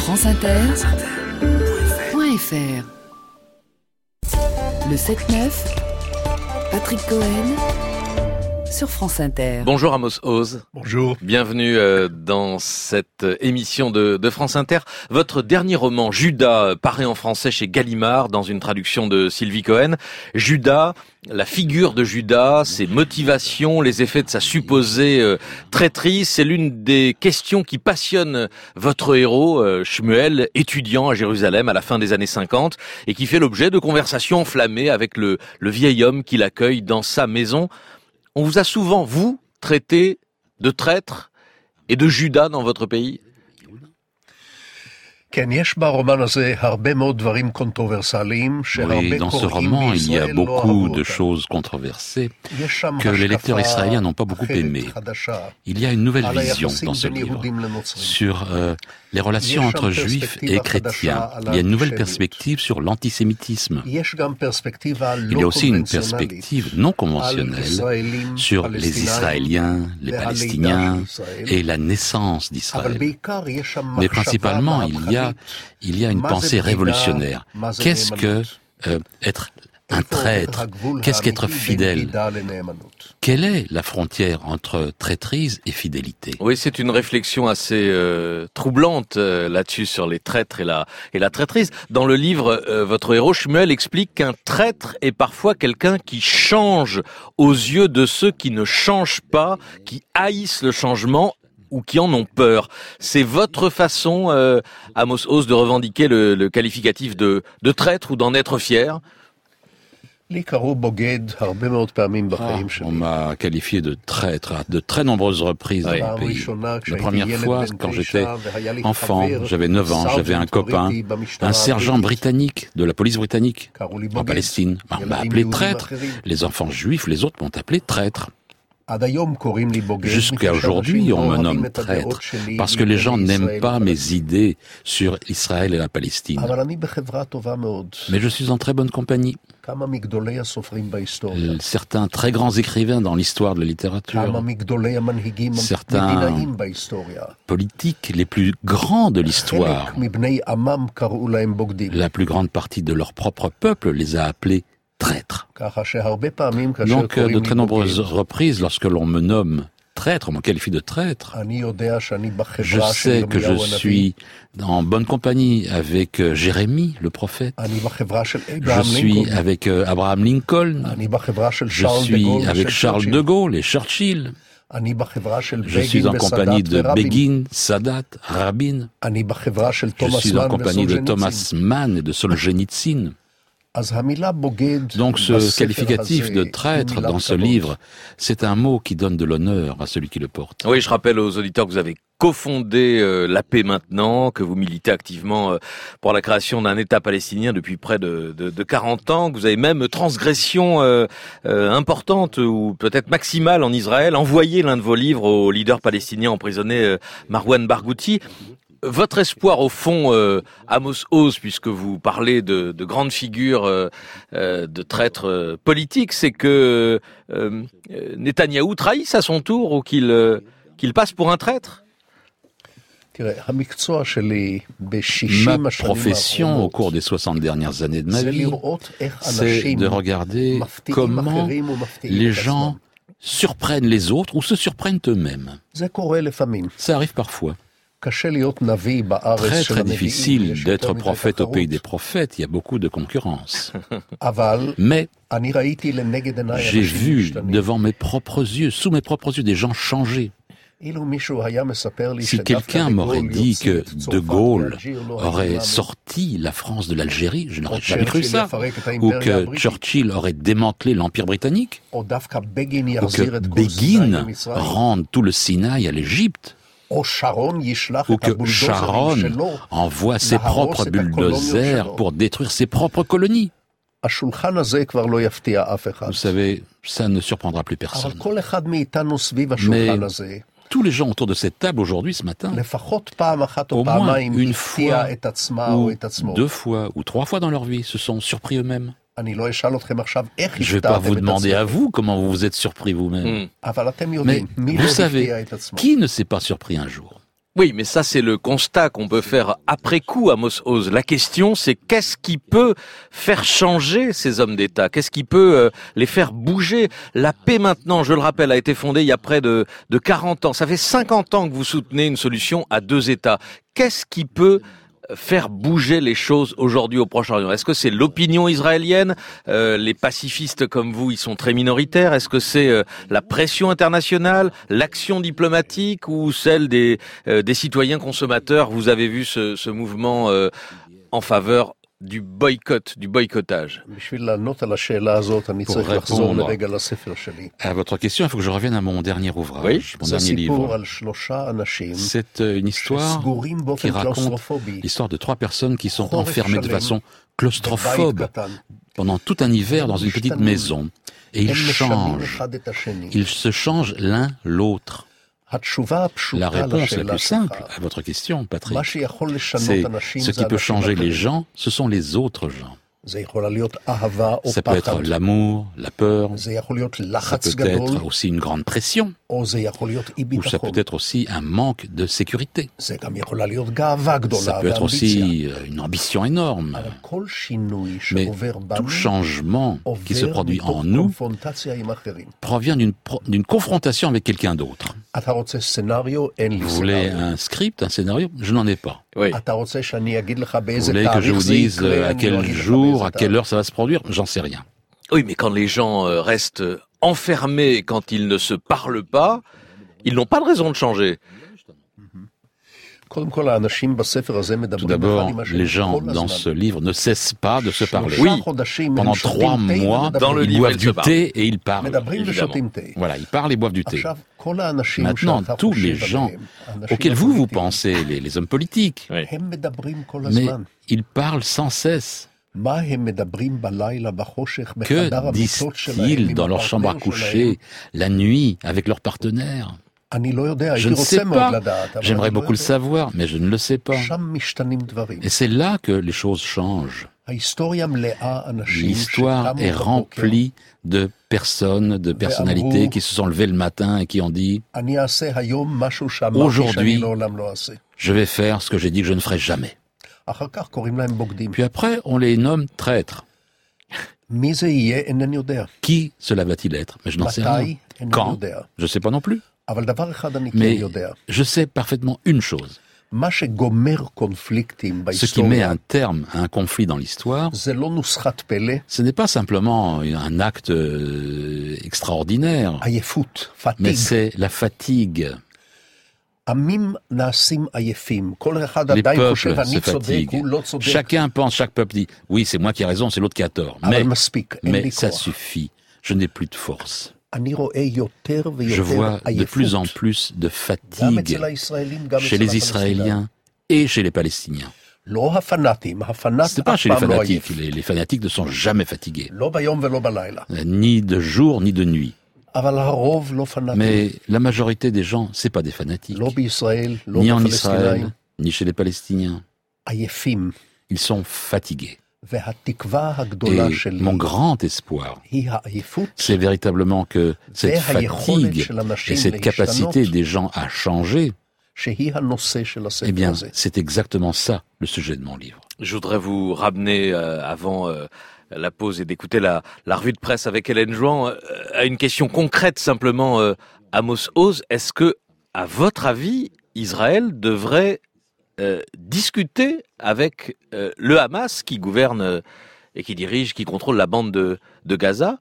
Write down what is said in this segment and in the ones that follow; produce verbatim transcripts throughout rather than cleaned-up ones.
franceinter point f r. Le sept neuf, Patrick Cohen sur France Inter. Bonjour Amos Oz. Bonjour. Bienvenue euh, dans cette émission de, de France Inter. Votre dernier roman, Judas, paraît en français chez Gallimard dans une traduction de Sylvie Cohen. Judas, la figure de Judas, ses motivations, les effets de sa supposée euh, traîtrise, c'est l'une des questions qui passionnent votre héros, euh, Shmuel, étudiant à Jérusalem à la fin des années cinquante, et qui fait l'objet de conversations enflammées avec le, le vieil homme qui l'accueille dans sa maison. On vous a souvent, vous, traité de traître et de Judas dans votre pays ? Oui, dans ce roman, il y a beaucoup de choses controversées que les lecteurs israéliens n'ont pas beaucoup aimées. Il y a une nouvelle vision dans ce livre sur euh, les relations entre juifs et chrétiens. Il y a une nouvelle perspective sur l'antisémitisme. Il y a aussi une perspective non conventionnelle sur les Israéliens, les Palestiniens et la naissance d'Israël. Mais principalement, il y a Il y a une pensée révolutionnaire. Qu'est-ce que euh, être un traître ? Qu'est-ce qu'être fidèle ? Quelle est la frontière entre traîtrise et fidélité ? Oui, c'est une réflexion assez euh, troublante euh, là-dessus sur les traîtres et la et la traîtrise. Dans le livre, euh, votre héros Shmuel explique qu'un traître est parfois quelqu'un qui change aux yeux de ceux qui ne changent pas, qui haïssent le changement ou qui en ont peur. C'est votre façon, euh, Amos Oz, de revendiquer le, le qualificatif de, de traître ou d'en être fier ? Ah, on m'a qualifié de traître à de très nombreuses reprises dans mon pays. La première fois, quand j'étais enfant, j'avais neuf ans, j'avais un copain, un sergent britannique de la police britannique en Palestine. On m'a appelé traître. Les enfants juifs, les autres m'ont appelé traître. Jusqu'à aujourd'hui, on me nomme traître parce que les gens n'aiment pas mes idées sur Israël et la Palestine. Mais je suis en très bonne compagnie. Certains très grands écrivains dans l'histoire de la littérature, certains politiques les plus grands de l'histoire, la plus grande partie de leur propre peuple les a appelés traître. Donc, de très nombreuses reprises, lorsque l'on me nomme traître, on me qualifie de traître, je sais que je suis en bonne compagnie avec Jérémie, le prophète. Je suis avec Abraham Lincoln. Je suis avec Charles de Gaulle et Churchill. Je suis en compagnie de Begin, Sadat, Rabin. Je suis en compagnie de Thomas Mann et de Solzhenitsyn. Donc ce qualificatif de traître dans ce livre, c'est un mot qui donne de l'honneur à celui qui le porte. Oui, je rappelle aux auditeurs que vous avez cofondé euh, La Paix Maintenant, que vous militez activement euh, pour la création d'un État palestinien depuis près de, de, de quarante ans, que vous avez même transgression euh, euh, importante ou peut-être maximale en Israël, envoyé l'un de vos livres au leader palestinien emprisonné euh, Marwan Barghouti. Votre espoir, au fond, euh, Amos Oz, puisque vous parlez de, de grandes figures euh, euh, de traîtres euh, politiques, c'est que euh, Netanyahou trahisse à son tour ou qu'il, euh, qu'il passe pour un traître ? Ma profession, au cours des soixante dernières années de ma vie, c'est de regarder comment les gens surprennent les autres ou se surprennent eux-mêmes. Ça arrive parfois. Très très difficile d'être prophète au pays des prophètes, il y a beaucoup de concurrence. Mais j'ai vu devant mes propres yeux, sous mes propres yeux, des gens changer. Si quelqu'un m'aurait dit que De Gaulle aurait sorti la France de l'Algérie, je n'aurais jamais cru ça. Ou que Churchill aurait démantelé l'Empire britannique. Ou que Begin rende tout le Sinaï à l'Égypte. Ou que Sharon envoie ses propres bulldozers pour détruire ses propres colonies. Vous savez, ça ne surprendra plus personne. Mais tous les gens autour de cette table aujourd'hui, ce matin, au moins une fois, ou deux fois, ou trois fois dans leur vie, se sont surpris eux-mêmes. Je ne vais pas vous demander à vous comment vous vous êtes surpris vous-même. Mais vous savez, qui ne s'est pas surpris un jour ? Oui, mais ça c'est le constat qu'on peut faire après coup à Amos Oz. La question c'est qu'est-ce qui peut faire changer ces hommes d'État ? Qu'est-ce qui peut euh, les faire bouger ? La paix maintenant, je le rappelle, a été fondée il y a près de, de quarante ans. Ça fait cinquante ans que vous soutenez une solution à deux États. Qu'est-ce qui peut faire bouger les choses aujourd'hui au Proche-Orient ? Est-ce que c'est l'opinion israélienne ? euh, Les pacifistes comme vous, ils sont très minoritaires. Est-ce que c'est euh, la pression internationale, l'action diplomatique ou celle des, euh, des citoyens consommateurs ? Vous avez vu ce, ce mouvement euh, en faveur du boycott, du boycottage. Pour répondre à votre question, il faut que je revienne à mon dernier ouvrage, oui, mon dernier livre. C'est une histoire qui raconte l'histoire de trois personnes qui sont enfermées de façon claustrophobe pendant tout un hiver dans une petite maison. Et ils changent. Ils se changent l'un l'autre. La réponse la plus simple à votre question, Patrick, c'est ce qui peut changer les gens, ce sont les autres gens. Ça peut être l'amour, la peur, ça peut être aussi une grande pression, ou ça peut être aussi un manque de sécurité. Ça peut être aussi une ambition énorme. Mais tout changement qui se produit en nous provient d'une, d'une confrontation avec quelqu'un d'autre. Vous voulez un script, un scénario ? Je n'en ai pas. Oui. Vous voulez que je vous dise à quel jour, à quelle heure ça va se produire ? J'en sais rien. Oui, mais quand les gens restent enfermés, quand ils ne se parlent pas, ils n'ont pas de raison de changer. Tout d'abord, les gens dans ce livre ne cessent pas de se parler. Oui, pendant trois mois, dans le ils livre, boivent du thé et ils parlent. Évidemment. Voilà, ils parlent et boivent du thé. Maintenant, tous les gens auxquels vous, vous pensez, les, les hommes politiques, oui. mais ils parlent sans cesse. Que disent-ils dans leur chambre à coucher, la nuit, avec leurs partenaires ? Je ne sais pas. J'aimerais beaucoup le savoir, mais je ne le sais pas. Et c'est là que les choses changent. L'histoire est remplie de personnes, de personnalités qui se sont levées le matin et qui ont dit « Aujourd'hui, je vais faire ce que j'ai dit que je ne ferai jamais. » Puis après, on les nomme traîtres. Qui cela va-t-il être ? Mais je n'en sais rien. Quand ? Je ne sais pas non plus. Mais je sais parfaitement une chose. Ce qui met un terme à un conflit dans l'histoire, ce n'est pas simplement un acte extraordinaire, mais c'est la fatigue. Les peuples se fatiguent. Chacun pense, chaque peuple dit, oui, c'est moi qui ai raison, c'est l'autre qui a tort. Mais, mais ça suffit. Je n'ai plus de force. Je vois de plus en plus de fatigue chez les Israéliens et chez les Palestiniens. Ce n'est pas chez les fanatiques. Les, les fanatiques ne sont jamais fatigués. Ni de jour, ni de nuit. Mais la majorité des gens, c'est pas des fanatiques. Ni en Israël, ni chez les Palestiniens. Ils sont fatigués. Et mon grand espoir, c'est véritablement que cette fatigue et cette capacité des gens à changer, eh bien, c'est exactement ça le sujet de mon livre. Je voudrais vous ramener euh, avant euh, la pause et d'écouter la, la revue de presse avec Hélène Jouan euh, à une question concrète simplement. Euh, Amos Oz, est-ce que, à votre avis, Israël devrait Euh, discuter avec euh, le Hamas qui gouverne euh, et qui dirige, qui contrôle la bande de, de Gaza?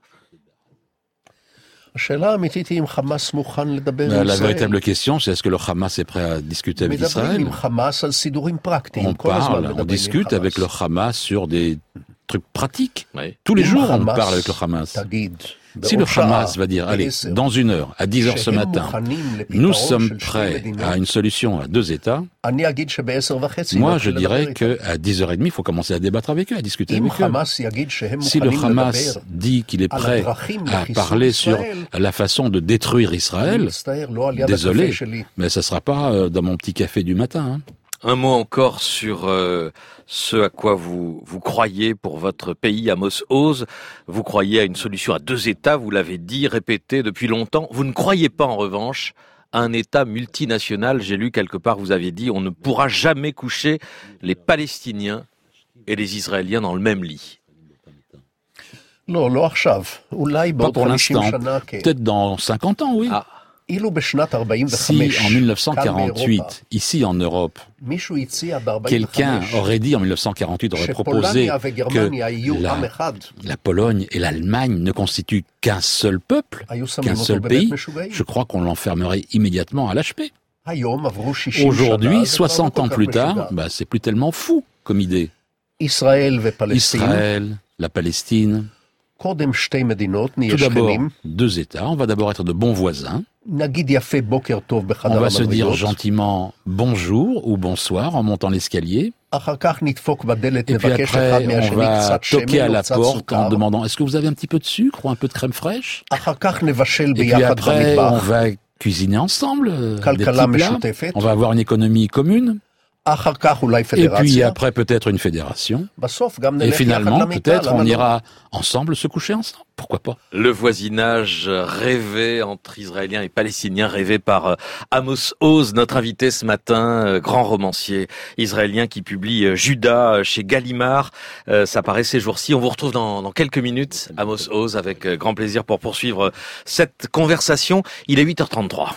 Ben, la véritable question, c'est est-ce que le Hamas est prêt à discuter avec Israël? On parle, on discute avec le Hamas sur des trucs pratiques. Oui. Tous les jours, on parle avec le Hamas. Si le Hamas va dire, allez, dans une heure, à dix heures ce matin, nous sommes prêts à une solution à deux États, moi je dirais qu'à dix heures trente, il faut commencer à débattre avec eux, à discuter avec eux. Si le Hamas dit qu'il est prêt à parler sur la façon de détruire Israël, désolé, mais ça ne sera pas dans mon petit café du matin. Hein. Un mot encore sur euh, ce à quoi vous vous croyez pour votre pays, Amos Oz. Vous croyez à une solution à deux États, vous l'avez dit, répété depuis longtemps. Vous ne croyez pas en revanche un État multinational. J'ai lu quelque part, vous aviez dit, on ne pourra jamais coucher les Palestiniens et les Israéliens dans le même lit. Pas pour l'instant, peut-être dans cinquante ans, oui. Ah. Si en mille neuf cent quarante-huit, ici en Europe, quelqu'un aurait dit en mille neuf cent quarante-huit, aurait proposé que la, la Pologne et l'Allemagne ne constituent qu'un seul peuple, qu'un seul pays, je crois qu'on l'enfermerait immédiatement à l'H P. Aujourd'hui, soixante ans plus tard, bah, c'est plus tellement fou comme idée. Israël, la Palestine. Tout d'abord, deux États. On va d'abord être de bons voisins. On va se dire gentiment bonjour ou bonsoir en montant l'escalier. Et puis après, on va toquer à la porte en demandant « Est-ce que vous avez un petit peu de sucre ou un peu de crème fraîche ?» Et puis après, on va cuisiner ensemble des petits plats. On va avoir une économie commune. Et puis après peut-être une fédération. Et finalement peut-être on ira ensemble se coucher ensemble. Pourquoi pas? Le voisinage rêvé entre Israéliens et Palestiniens, rêvé par Amos Oz, notre invité ce matin, grand romancier israélien qui publie Judas chez Gallimard. Ça paraît ces jours-ci. On vous retrouve dans, dans quelques minutes, Amos Oz, avec grand plaisir pour poursuivre cette conversation. Il est huit heures trente-trois.